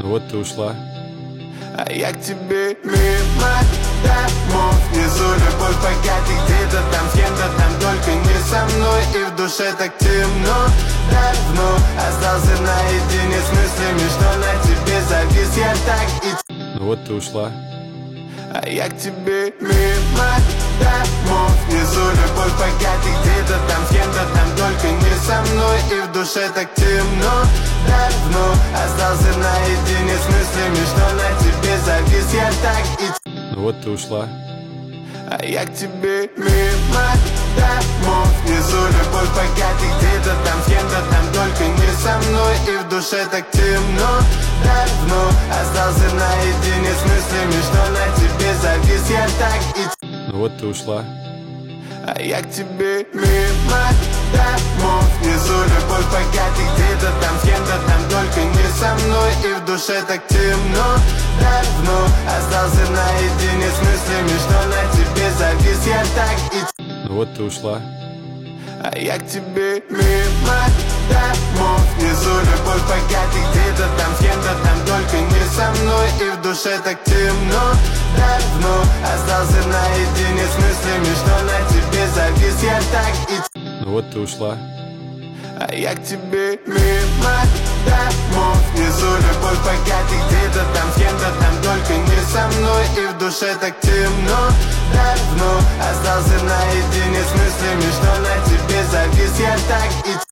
Вот ты ушла. А я к тебе мимо домов. Внизу любовь, пока ты где-то там, с кем-то там, только не со мной. И в душе так темно, давно остался наедине с мыслями, что на тебе завис я так и... Вот ты ушла. А я к тебе мимо домов. Внизу любовь, пока ты где-то там, с кем-то там, только не со мной. И в душе так темно, давно остался наедине с мыслями, что на тебе завис я так и... Вот ты ушла. А я к тебе мимо домов. Внизу любовь, пока ты где-то там, с кем-то там, только не со мной. И в душе так темно, давно остался наедине с мыслями, что на тебе завис я так и... Вот ты ушла. А я к тебе мимо домов. Внизу любовь, пока ты где-то там, с кем-то там, только не со мной. И в душе так темно, давно остался наедине с мыслями, что на тебе завис я так и... Вот ты ушла. А я к тебе мимо домов. Внизу любовь, пока ты где-то там, с кем-то там, только не со мной. И в душе так темно, давно остался наедине с мыслями, что на тебе завис я так и... Вот ты ушла. А я к тебе мимо домов. Внизу любовь, пока ты где-то там, с кем-то там, только не со мной. И в душе так темно, давно остался наедине с мыслями, что на тебе завис я так и...